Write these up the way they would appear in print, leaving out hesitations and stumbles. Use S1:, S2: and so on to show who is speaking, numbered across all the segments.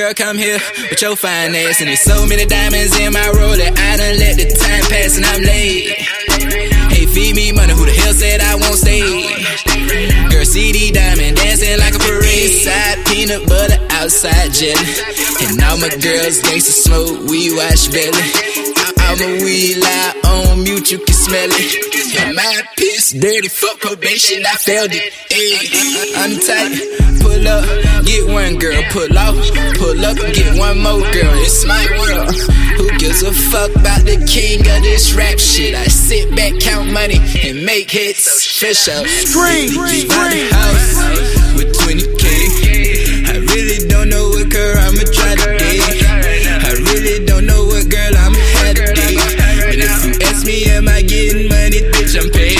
S1: girl, come here with your fine ass. And there's so many diamonds in my Rolex, I done let the time pass and I'm late. Hey, feed me money, who the hell said I won't stay? Girl, CD diamond dancing like a parade. Inside peanut butter, outside jelly. And all my girls gangsta smoke, we watch belly. I'm a weed lie on mute, you can smell it. And my piss dirty, fuck probation, I failed it. Ayy, I'm tight, pull up, get one girl, pull off, pull up, get one more girl, it's my world. Who gives a fuck about the king of this rap shit? I sit back, count money, and make hits, fish up.
S2: Scream,
S1: house with 20K. I really don't know what girl I'ma try today. I really don't know what girl I'ma have today. But if you ask me, am I getting money, bitch, I'm paid.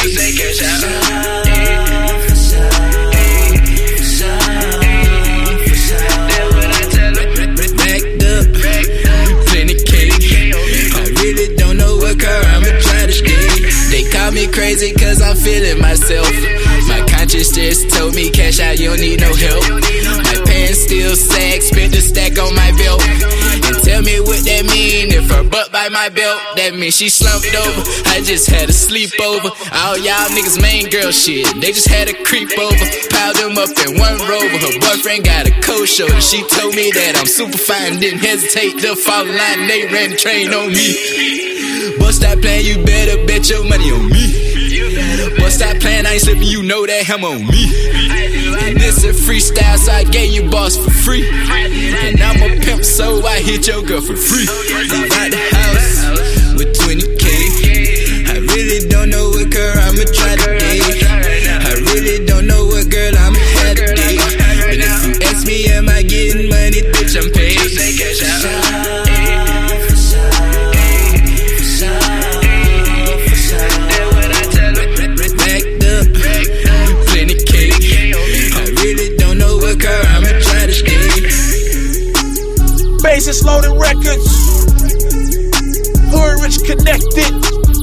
S1: Backed up, plenty cake. I really don't know what girl I'ma try to stay. They call me crazy cause I'm feeling myself. My conscience just told me cash out, you don't need no help. My pants still sag, spent the stack on my belt. And tell me what that mean, if her butt by my belt, that means she slumped over. I just had a sleepover. All y'all niggas main girl shit, they just had a creep over. Piled them up in one rover, her boyfriend got a cold shoulder. She told me that I'm super fine, didn't hesitate to fall in line, they ran the train on me. But stop playing, you better bet your money on me. But stop playing, I ain't slipping, you know that I'm on me. And this a freestyle, so I gave you boss for free. And I'm a pimp, so I hit your girl for free. Leave out the house with 20K. I really don't know what girl I'ma try today. I really don't know what girl I'ma have today. But if you ask me, am I getting money, bitch, I'm paid.
S2: Basis Loaded Records, Hood Rich Connected.